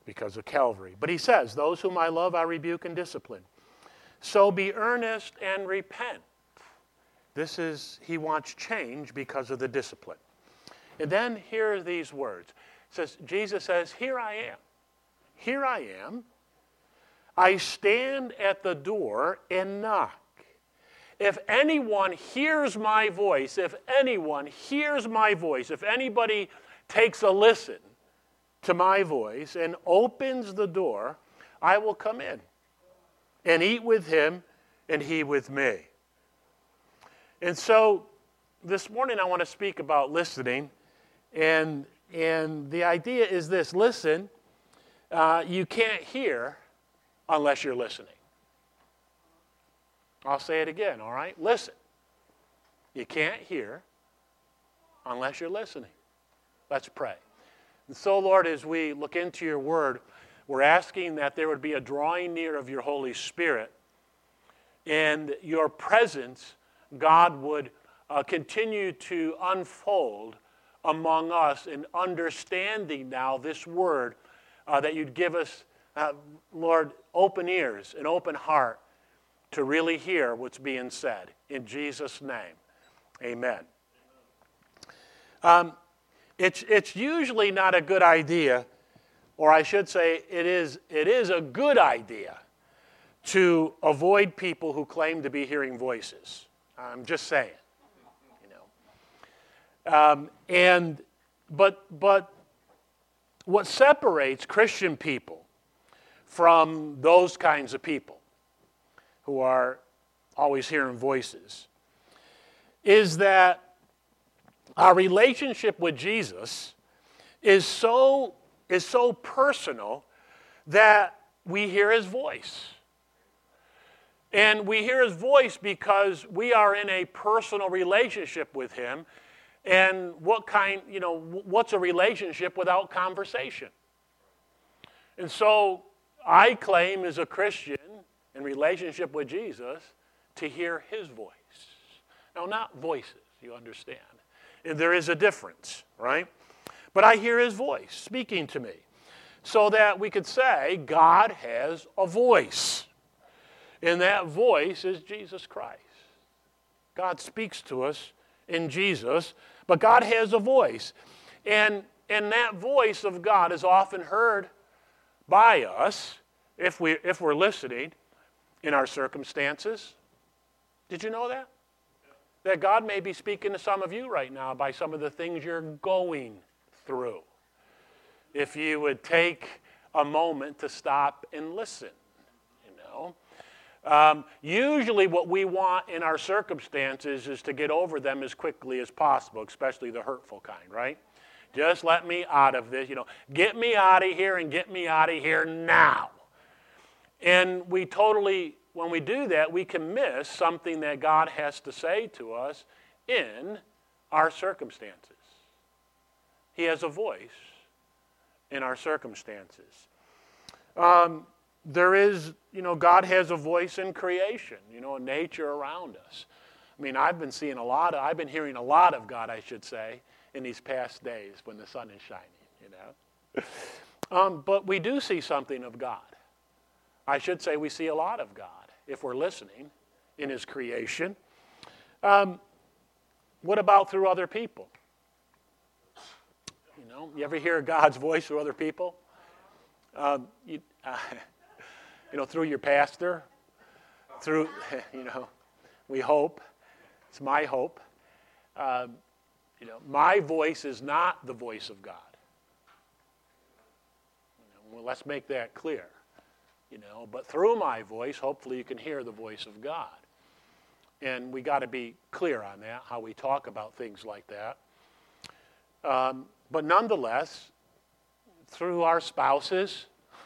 because of Calvary. But he says, those whom I love, I rebuke and discipline. So be earnest and repent. He wants change because of the discipline. And then here are these words. Jesus says, here I am. Here I am. I stand at the door and knock. If anyone hears my voice, if anybody takes a listen to my voice and opens the door, I will come in and eat with him and he with me. And so this morning I want to speak about listening. And the idea is this: listen, you can't hear unless you're listening. I'll say it again, all right? Listen. You can't hear unless you're listening. Let's pray. And so, Lord, as we look into your word, we're asking that there would be a drawing near of your Holy Spirit, and your presence, God, would continue to unfold among us in understanding now this word, that you'd give us, Lord, open ears, an open heart to really hear what's being said. In Jesus' name, amen. It's usually not a good idea, or I should say it is a good idea to avoid people who claim to be hearing voices. I'm just saying, But what separates Christian people from those kinds of people who are always hearing voices is that our relationship with Jesus is so personal that we hear his voice. And we hear his voice because we are in a personal relationship with him. And what's a relationship without conversation? And so I claim as a Christian in relationship with Jesus to hear his voice. Now, not voices, you understand. And there is a difference, right? But I hear his voice speaking to me so that we could say God has a voice. And that voice is Jesus Christ. God speaks to us in Jesus, but God has a voice. And that voice of God is often heard by us, if we're listening, in our circumstances. Did you know that? That God may be speaking to some of you right now by some of the things you're going through. If you would take a moment to stop and listen, Usually what we want in our circumstances is to get over them as quickly as possible, especially the hurtful kind, right? Just let me out of this, Get me out of here and get me out of here now. And when we do that, we can miss something that God has to say to us in our circumstances. He has a voice in our circumstances. There is, God has a voice in creation, nature around us. I mean, I've been hearing a lot of God, I should say, in these past days when the sun is shining, But we do see something of God. I should say we see a lot of God if we're listening in his creation. What about through other people? You ever hear God's voice through other people? Through your pastor, through, we hope. It's my hope. My voice is not the voice of God. Well, let's make that clear. But through my voice, hopefully you can hear the voice of God. And we got to be clear on that, how we talk about things like that. But nonetheless, through our spouses,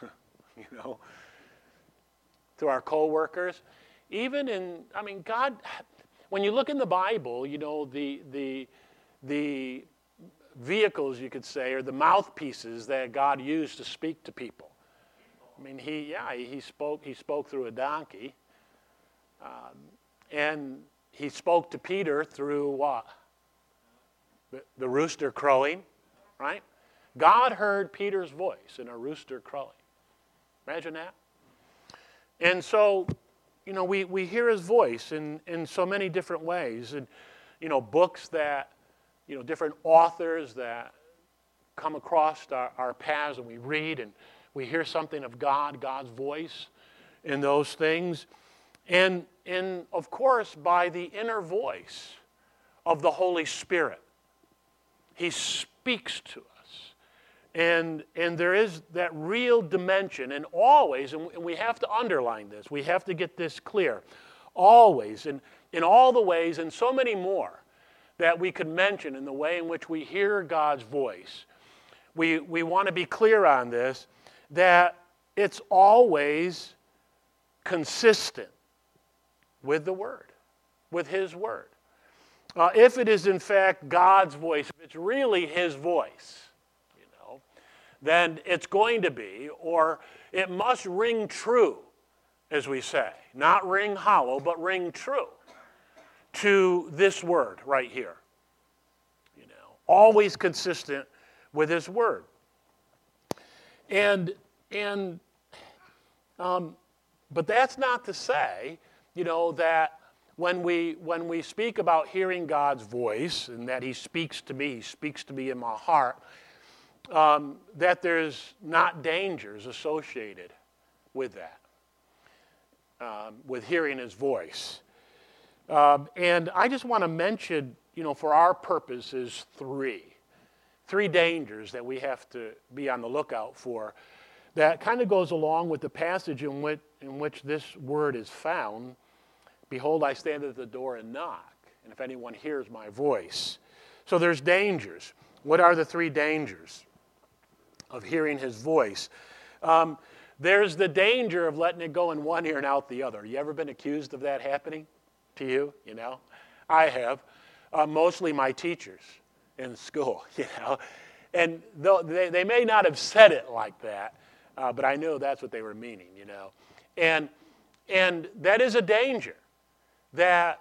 through our co-workers, God, when you look in the Bible, the vehicles, you could say, or the mouthpieces that God used to speak to people. He spoke through a donkey. And he spoke to Peter through what? The rooster crowing, right? God heard Peter's voice in a rooster crowing. Imagine that. And so, we hear his voice in so many different ways. And, books that, different authors that come across our paths and we read and we hear something of God's voice in those things. And of course, by the inner voice of the Holy Spirit. He speaks to us. And there is that real dimension, and always, and we have to underline this, we have to get this clear, always, in all the ways, and so many more that we could mention in the way in which we hear God's voice, we want to be clear on this, that it's always consistent with the Word, with His Word. If it is in fact God's voice, if it's really His voice, then it's going to be, or it must ring true, as we say. Not ring hollow, but ring true to this word right here. Always consistent with His word. But that's not to say, that when we speak about hearing God's voice and that He speaks to me in my heart, that there's not dangers associated with that, with hearing His voice. And I just want to mention, for our purposes, three dangers that we have to be on the lookout for. That kind of goes along with the passage in which this word is found. Behold, I stand at the door and knock, and if anyone hears my voice. So there's dangers. What are the three dangers of hearing His voice? There's the danger of letting it go in one ear and out the other. You ever been accused of that happening to you? I have. Mostly my teachers in school, And though they may not have said it like that, but I knew that's what they were meaning, And that is a danger that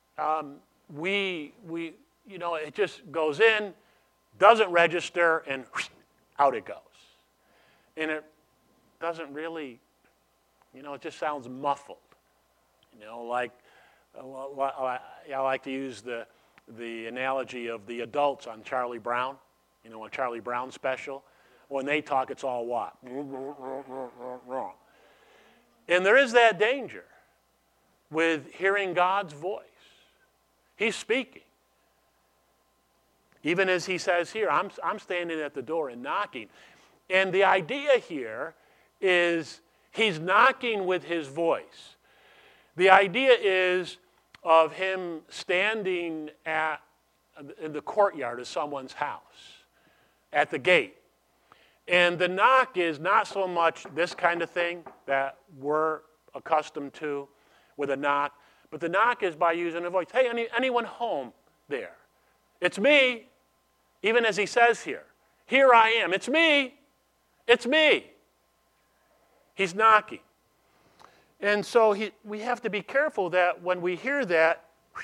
it just goes in, doesn't register, and out it goes. And it doesn't really, it just sounds muffled. Like, I like to use the analogy of the adults on Charlie Brown, on Charlie Brown special. When they talk, it's all what? Wrong. And there is that danger with hearing God's voice. He's speaking. Even as He says here, I'm standing at the door and knocking. And the idea here is He's knocking with His voice. The idea is of Him standing in the courtyard of someone's house, at the gate. And the knock is not so much this kind of thing that we're accustomed to with a knock, but the knock is by using a voice. Hey, anyone home there? It's me. Even as He says here, here I am. It's me. It's me. He's knocking. And so we have to be careful that when we hear that,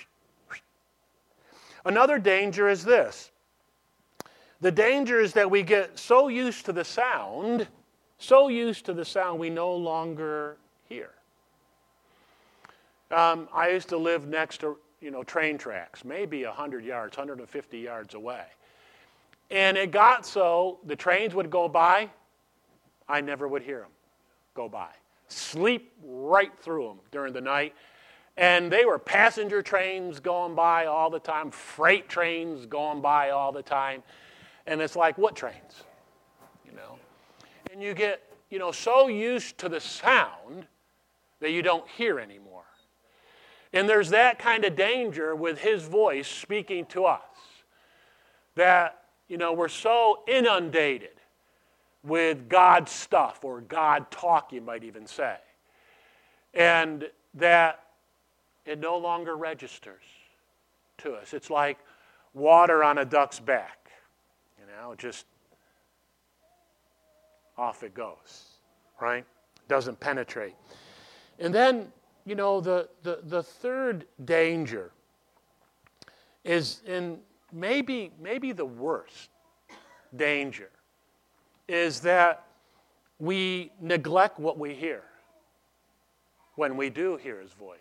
another danger is this. The danger is that we get so used to the sound we no longer hear. I used to live next to, train tracks, maybe 100 yards, 150 yards away. And it got so the trains would go by, I never would hear them go by. Sleep right through them during the night. And they were passenger trains going by all the time, freight trains going by all the time. And it's like, what trains? And you get, so used to the sound that you don't hear anymore. And there's that kind of danger with His voice speaking to us. That, we're so inundated with God's stuff, or God talk, you might even say. And that it no longer registers to us. It's like water on a duck's back. Just off it goes, right? Doesn't penetrate. And then, the third danger is in maybe the worst danger is that we neglect what we hear when we do hear his voice.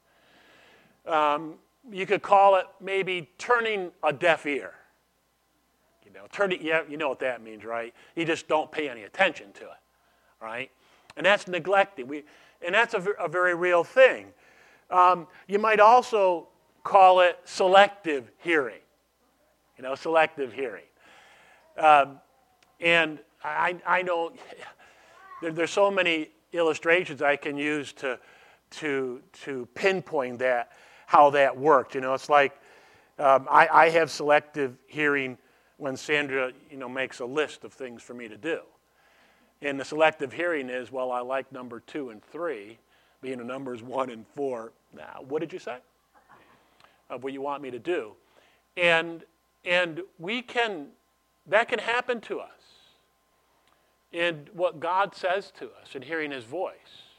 You could call it maybe turning a deaf ear. You know what that means, right? You just don't pay any attention to it, right? And that's neglecting. And that's a very real thing. You might also call it selective hearing. Selective hearing. And I know there's so many illustrations I can use to pinpoint that, how that worked. It's like I have selective hearing when Sandra, makes a list of things for me to do. And the selective hearing is, well, I like number 2 and 3, being the numbers 1 and 4. Now, what did you say? What you want me to do. And that can happen to us in what God says to us in hearing his voice.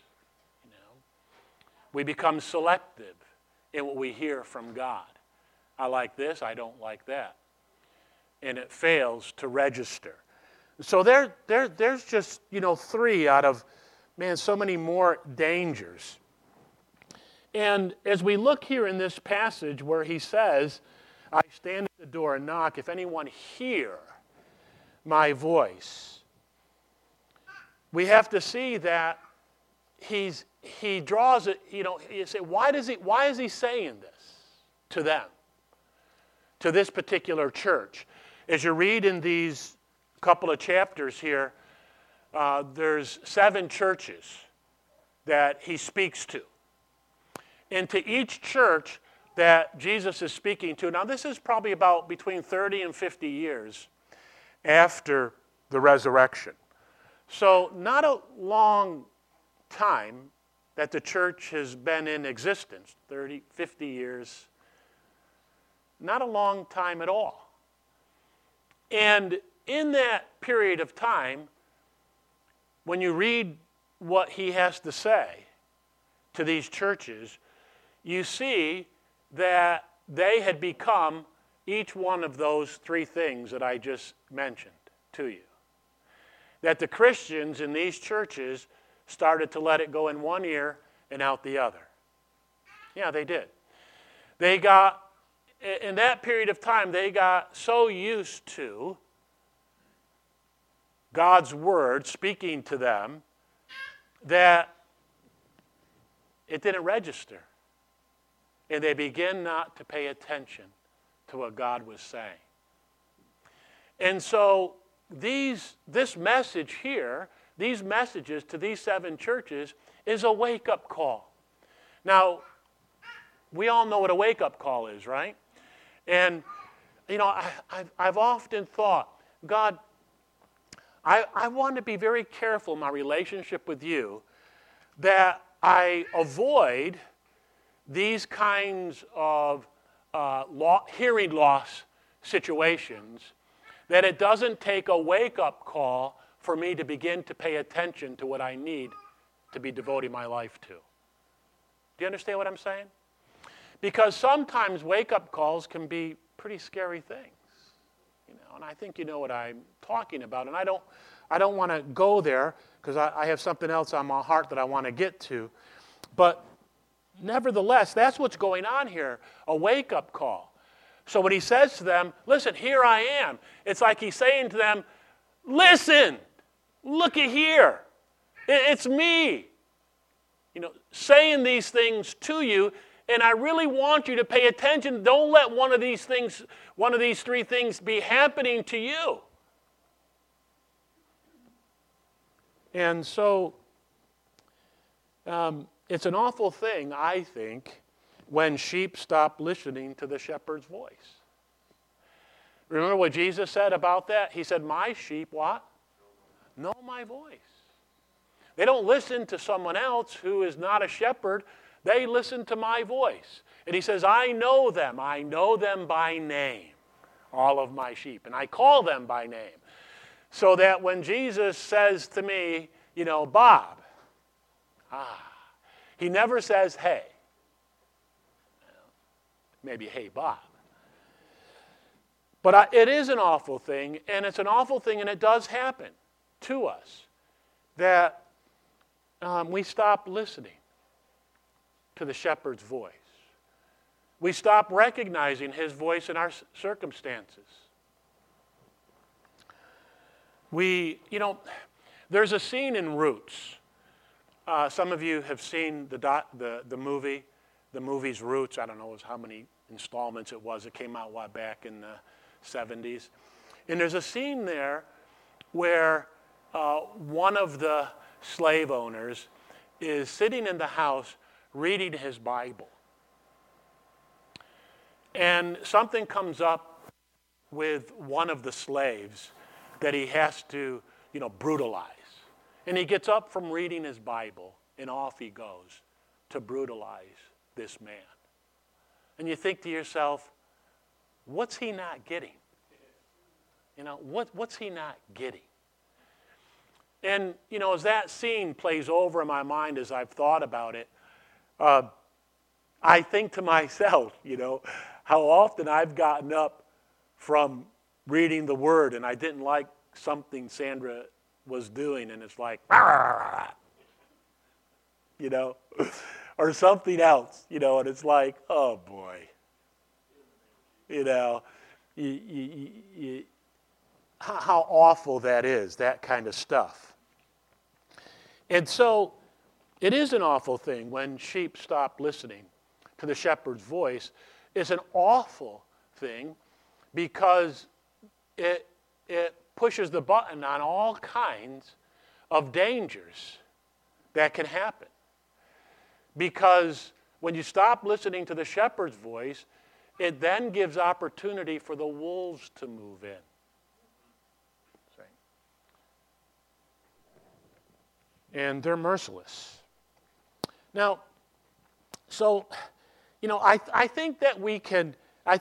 We become selective in what we hear from God. I like this, I don't like that. And it fails to register. So there's just, 3 out of, so many more dangers. And as we look here in this passage where he says, I stand at the door and knock, if anyone hear my voice, we have to see that he draws it, you say, why is he saying this to them, to this particular church? As you read in these couple of chapters here, there's 7 churches that he speaks to. And to each church that Jesus is speaking to, now this is probably about between 30 and 50 years after the resurrection. So not a long time that the church has been in existence, 30, 50 years, not a long time at all. And in that period of time, when you read what he has to say to these churches, you see that they had become each one of those 3 things that I just mentioned to you. That the Christians in these churches started to let it go in one ear and out the other. Yeah, they did. In that period of time, they got so used to God's word speaking to them that it didn't register. And they began not to pay attention to what God was saying. And so this message here, these messages to these 7 churches, is a wake-up call. Now, we all know what a wake-up call is, right? And, I've often thought, God, I want to be very careful in my relationship with you that I avoid these kinds of hearing loss situations, that it doesn't take a wake-up call for me to begin to pay attention to what I need to be devoting my life to. Do you understand what I'm saying? Because sometimes wake-up calls can be pretty scary things. And I think you know what I'm talking about. And I don't want to go there because I have something else on my heart that I want to get to. But nevertheless, that's what's going on here, a wake-up call. So when he says to them, listen, here I am, it's like he's saying to them, listen, look at here. It's me. Saying these things to you, and I really want you to pay attention. Don't let one of these 3 things be happening to you. And so it's an awful thing, I think, when sheep stop listening to the shepherd's voice. Remember what Jesus said about that? He said, my sheep, what? Know my voice. They don't listen to someone else who is not a shepherd. They listen to my voice. And he says, I know them by name, all of my sheep. And I call them by name. So that when Jesus says to me, Bob, he never says, hey. Maybe, hey, Bob. But it is an awful thing, and it's an awful thing, and it does happen. to us that we stop listening to the shepherd's voice. We stop recognizing his voice in our circumstances. There's a scene in Roots. Some of you have seen the movie. The movie's Roots. I don't know how many installments it was. It came out back in the 70s. And there's a scene there where one of the slave owners is sitting in the house reading his Bible. And something comes up with one of the slaves that he has to, brutalize. And he gets up from reading his Bible, and off he goes to brutalize this man. And you think to yourself, what's he not getting? What's he not getting? And, as that scene plays over in my mind as I've thought about it, I think to myself, how often I've gotten up from reading the Word and I didn't like something Sandra was doing, and it's like, or something else, and it's like, oh boy, how awful that is, that kind of stuff. And so it is an awful thing when sheep stop listening to the shepherd's voice. It's an awful thing because it pushes the button on all kinds of dangers that can happen. Because when you stop listening to the shepherd's voice, it then gives opportunity for the wolves to move in. And they're merciless. Now, so, I think that we can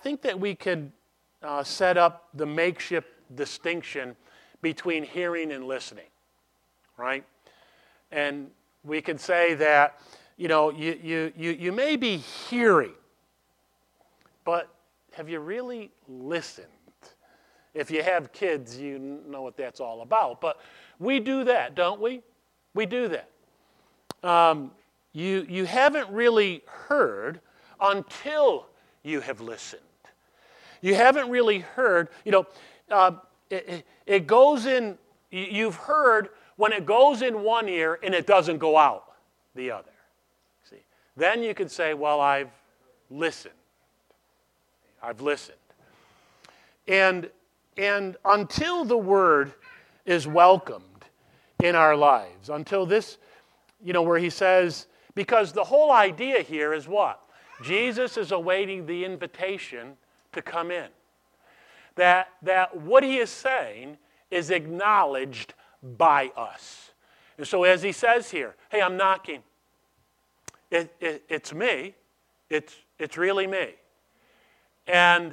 set up the makeshift distinction between hearing and listening, right? And we can say that, you may be hearing, but have you really listened? If you have kids, you know what that's all about. But we do that, don't we? We do that. You haven't really heard until you have listened. You haven't really heard, it goes in, you've heard when it goes in one ear and it doesn't go out the other. See, then you could say, well, I've listened. I've listened. And until the word is welcomed in our lives, until this, where he says, because the whole idea here is what? Jesus is awaiting the invitation to come in. That what he is saying is acknowledged by us. And so as he says here, hey, I'm knocking. It's me. It's really me. And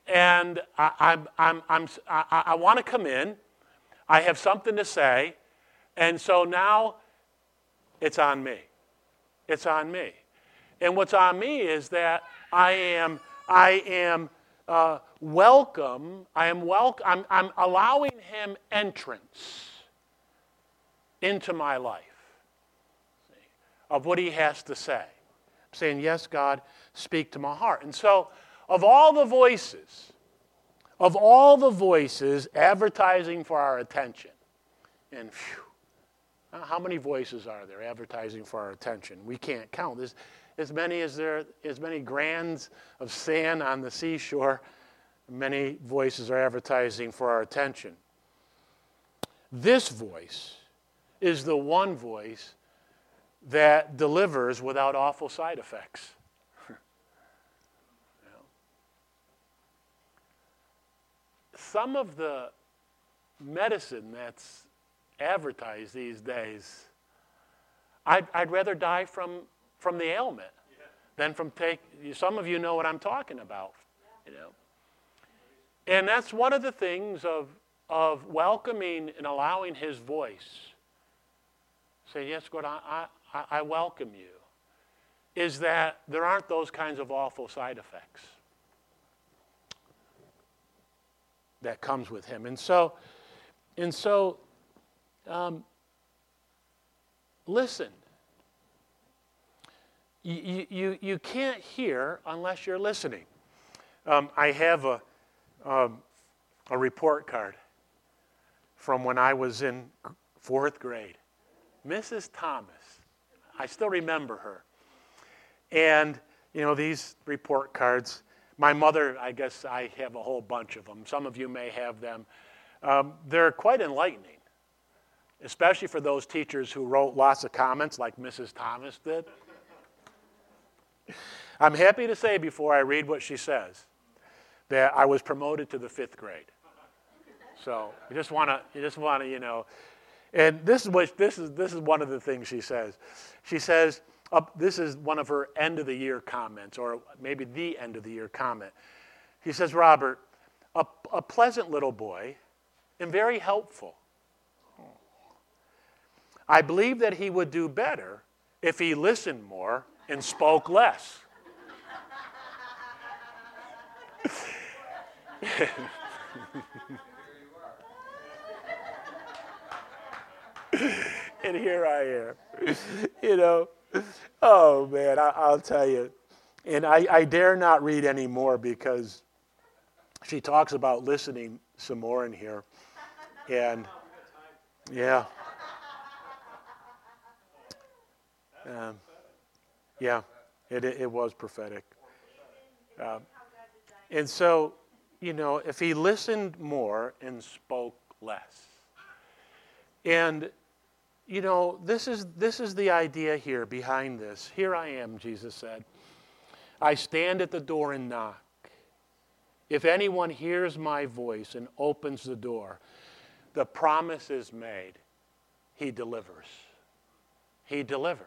I want to come in. I have something to say. And so now it's on me. It's on me. And what's on me is that I am welcome. I'm allowing him entrance into my life of what he has to say. I'm saying, yes, God, speak to my heart. And so of all the voices advertising for our attention, and how many voices are there advertising for our attention? We can't count. There's as many grains of sand on the seashore, many voices are advertising for our attention. This voice is the one voice that delivers without awful side effects. Some of the medicine that's advertised these days, I'd rather die from the ailment than from some of you know what I'm talking about, And that's one of the things of welcoming and allowing his voice. Say, yes, God, I welcome you. Is that there aren't those kinds of awful side effects that comes with him. And so Listen. You can't hear unless you're listening. I have a report card from when I was in 4th grade. Mrs. Thomas. I still remember her. And, these report cards, my mother, I guess I have a whole bunch of them. Some of you may have them. They're quite enlightening, especially for those teachers who wrote lots of comments like Mrs. Thomas did. I'm happy to say before I read what she says that I was promoted to the 5th grade. So you just want to, and this is one of the things she says. She says, this is one of her end of the year comments, or maybe the end of the year comment. She says, Robert, a pleasant little boy and very helpful. I believe that he would do better if he listened more and spoke less. And here I am. Oh man, I'll tell you. And I dare not read any more because she talks about listening some more in here. And yeah. Yeah, it was prophetic. And so, if he listened more and spoke less. And, this is the idea here behind this. Here I am, Jesus said. I stand at the door and knock. If anyone hears my voice and opens the door, the promise is made. He delivers. He delivers.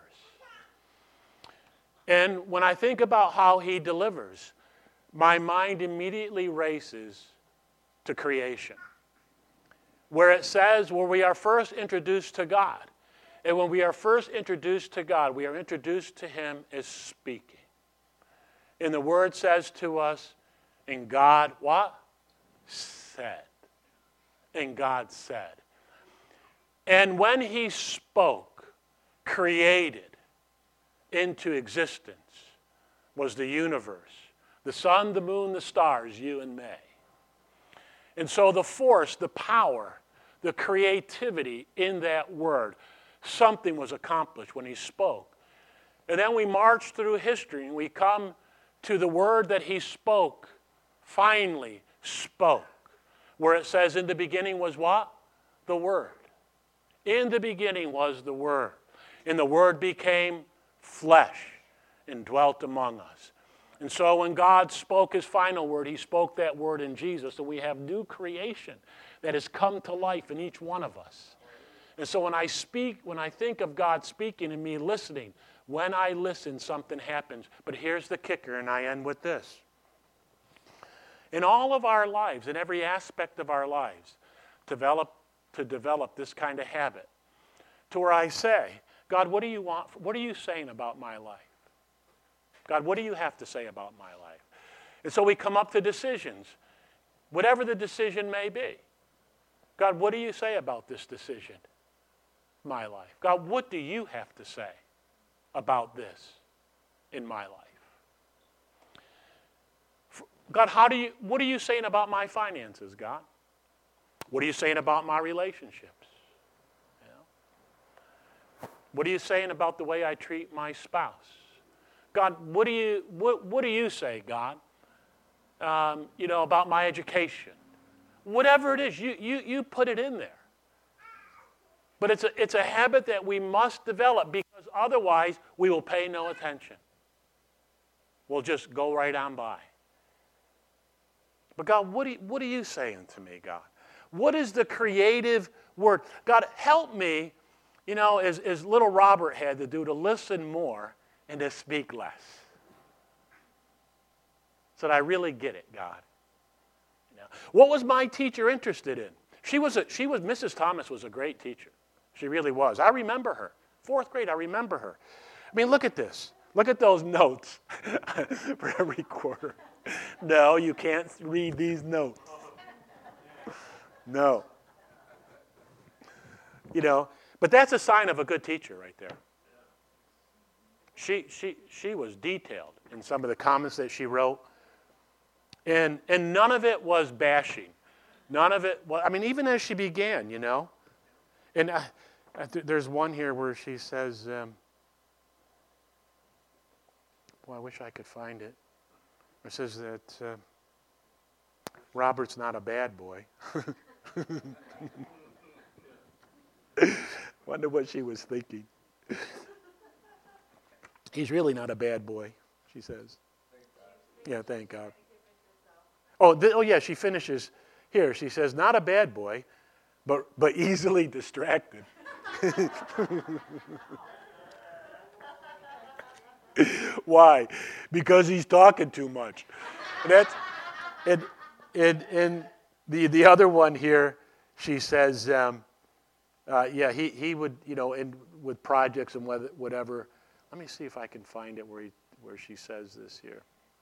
And when I think about how he delivers, my mind immediately races to creation, where it says where we are first introduced to God. And when we are first introduced to God, we are introduced to him as speaking. And the word says to us, and God, what? Said. And God said. And when he spoke, created into existence was the universe. The sun, the moon, the stars, you and me. And so the force, the power, the creativity in that word, something was accomplished when he spoke. And then we march through history and we come to the word that he spoke, finally spoke, where it says in the beginning was what? The Word. In the beginning was the Word. And the Word became flesh and dwelt among us. And so when God spoke his final word, he spoke that word in Jesus. So we have new creation that has come to life in each one of us. And so when I think of God speaking and me listening, when I listen, something happens. But here's the kicker, and I end with this. In all of our lives, in every aspect of our lives, to develop this kind of habit, to where I say, God, what do you want? What are you saying about my life? God, what do you have to say about my life? And so we come up to decisions, whatever the decision may be. God, what do you say about this decision, my life? God, what do you have to say about this in my life? God, what are you saying about my finances, God? What are you saying about my relationships? What are you saying about the way I treat my spouse? God, what do you say, God? About my education. Whatever it is, you put it in there. But it's a habit that we must develop, because otherwise we will pay no attention. We'll just go right on by. But God, what are you saying to me, God? What is the creative word? God, help me, as little Robert had to do, to listen more and to speak less. So that I really get it, God. What was my teacher interested in? Mrs. Thomas was a great teacher. She really was. I remember her. 4th grade, I remember her. I mean, look at this. Look at those notes for every quarter. No, you can't read these notes. No. You know, but that's a sign of a good teacher right there. She was detailed in some of the comments that she wrote. And none of it was bashing. None of it, well, I mean, even as she began, you know. And there's one here where she says, boy, I wish I could find it. It says that Robert's not a bad boy. Wonder what she was thinking. He's really not a bad boy, she says. Yeah, thank God. Oh, yeah, she finishes here. She says, not a bad boy, but easily distracted. Why? Because he's talking too much. And the other one here, she says, yeah, he would, you know, and with projects and whatever. Let me see if I can find it where she says this here.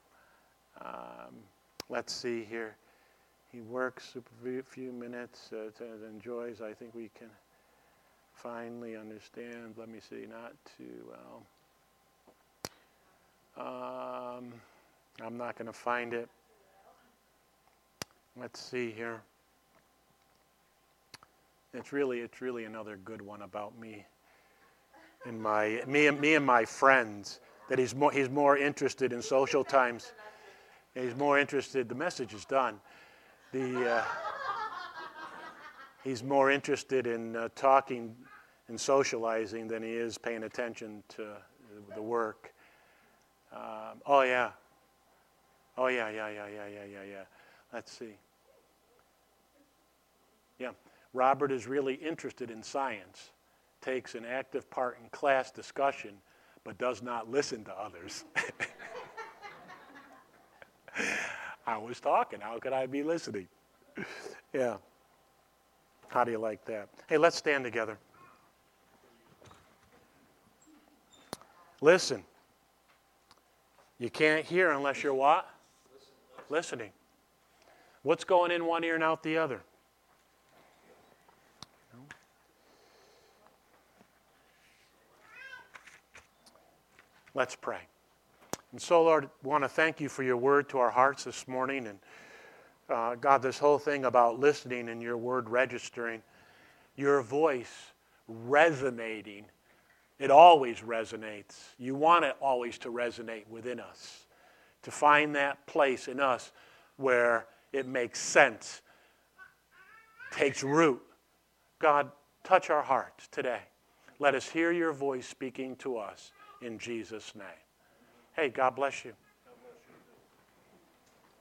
Let's see here. He works a few minutes, enjoys. I think we can finally understand. Let me see, not too well. I'm not going to find it. Let's see here. It's really another good one about me and me and my friends. That he's more interested in social times. He's more interested. The message is done. He's more interested in talking and socializing than he is paying attention to the work. Oh yeah. Let's see. Yeah, Robert is really interested in science, takes an active part in class discussion, but does not listen to others. I was talking. How could I be listening? Yeah. How do you like that? Hey, let's stand together. Listen. You can't hear unless you're what? Listening. What's going in one ear and out the other? Let's pray. And so, Lord, I want to thank you for your word to our hearts this morning. And God, this whole thing about listening and your word registering, your voice resonating, it always resonates. You want it always to resonate within us, to find that place in us where it makes sense, takes root. God, touch our hearts today. Let us hear your voice speaking to us in Jesus' name. Hey, God bless you.